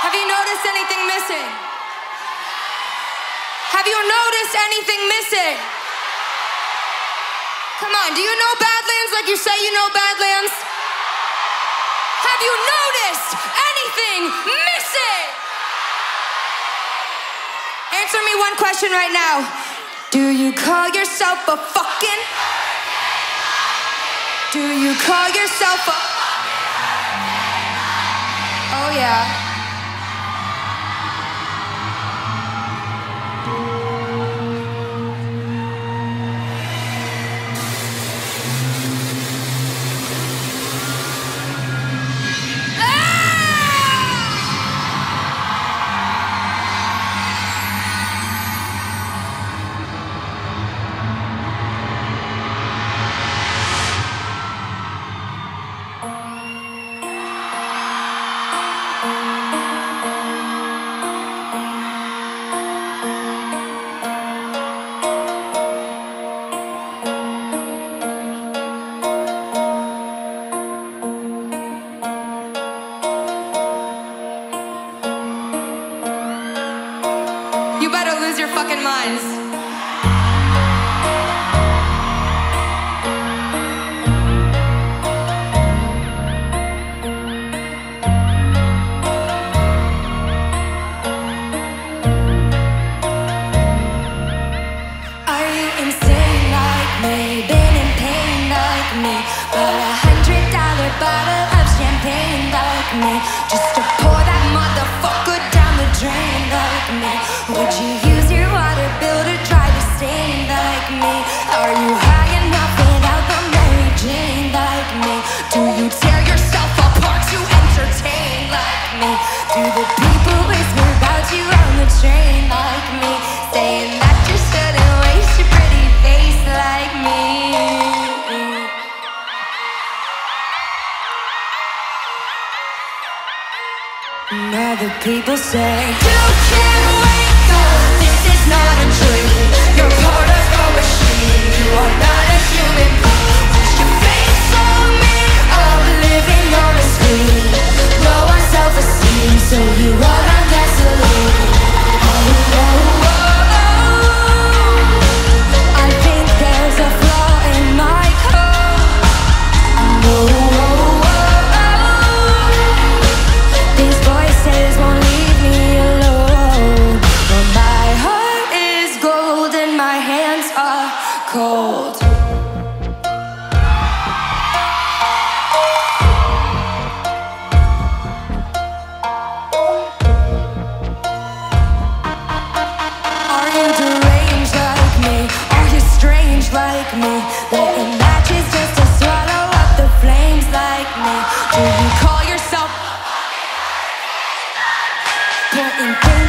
Have you noticed anything missing? Have you noticed anything missing? Come on, do you know Badlands like you say you know Badlands? Have you noticed anything missing? Answer me one question right now. Do you call yourself a fucking? Do you call yourself a? Oh yeah. You better lose your fucking minds. Are you insane like me? Been in pain like me? Bought $100 bottle of champagne like me? Just to pour that motherfucker down the drain like me? Would you use your water bill to dry the stain like me? Are you high enough without the Mary Jane like me? Do you tear yourself apart to entertain like me? Do the people whisper about you on the train like me? Saying that you shouldn't waste your pretty face like me? Other people say you can't wake up, this is not a dream. You're part of a machine, you are not a human being. Watch your face on me, I'm living on a screen. Low on self-esteem, so you run on gasoline. I think there's a flaw in my code. These voices won't leave me alone. But my heart is gold and my hands are cold. Are you deranged like me? Are you strange like me? Lighting matches just to swallow up the flames like me? Do you call yourself pointing fingers?